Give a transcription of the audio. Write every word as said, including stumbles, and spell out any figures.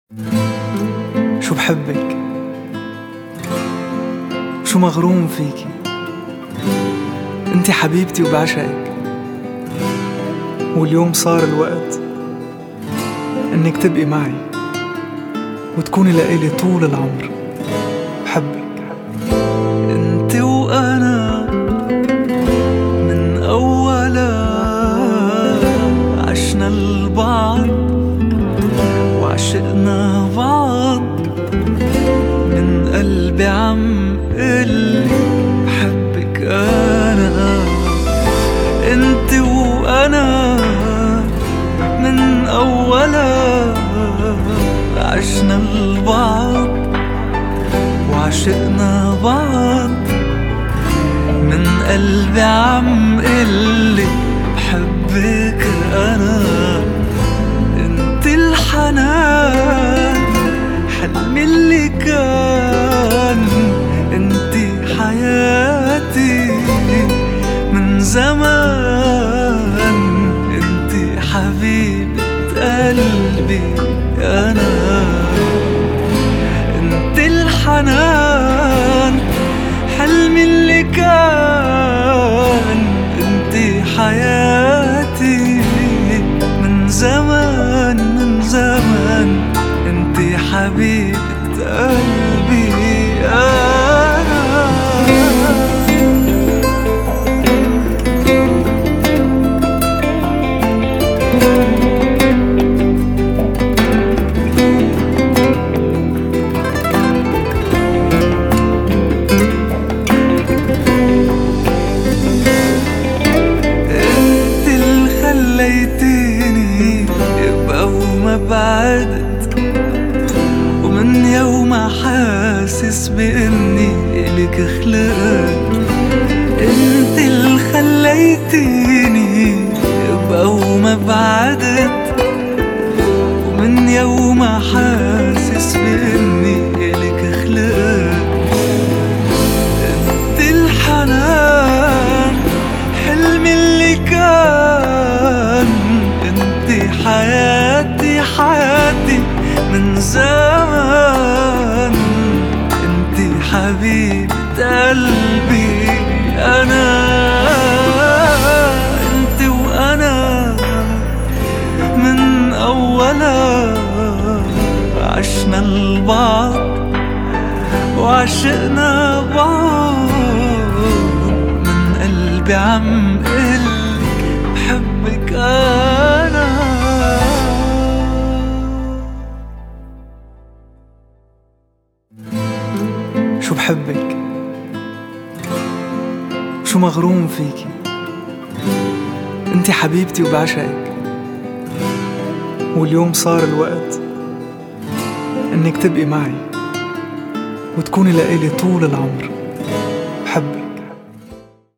شو بحبك، شو مغروم فيكي، انتي حبيبتي وبعشقك. واليوم صار الوقت انك تبقي معي وتكوني لإلي طول العمر. بحبك انتي وانا من اولا عشنا البعض وعشقنا بعض. من قلبي عم قلي بحبك انا. انتي وانا من اولا عشنا البعض وعشقنا بعض. من قلبي عم قلي بحبك انا. انت الحنان حلمي اللي كان. انت حياتي من زمان. انت حبيبة قلبي انا. انت الحنان حلمي اللي كان. انت حياتي من زمان من زمان. انت حبيبة قلبي انا. انت اللي خليتيني ابقى وما بعدت. ومن يوم حاسس بإني إلك خلقت. انت اللي خليتيني ابقى وما بعدت. ومن يوم حاسس بإني إلك خلقت. انت الحنان حلمي اللي كان. انت حياتي حياتي من زمان. انت حبيبة قلبي انا. انت وانا من اولا عشنا البعض وعشقنا بعض. من قلبي عم قلك بحبك انا. شو بحبك، شو مغروم فيكي، انتي حبيبتي وبعشقك. واليوم صار الوقت انك تبقي معي وتكوني لإلي طول العمر.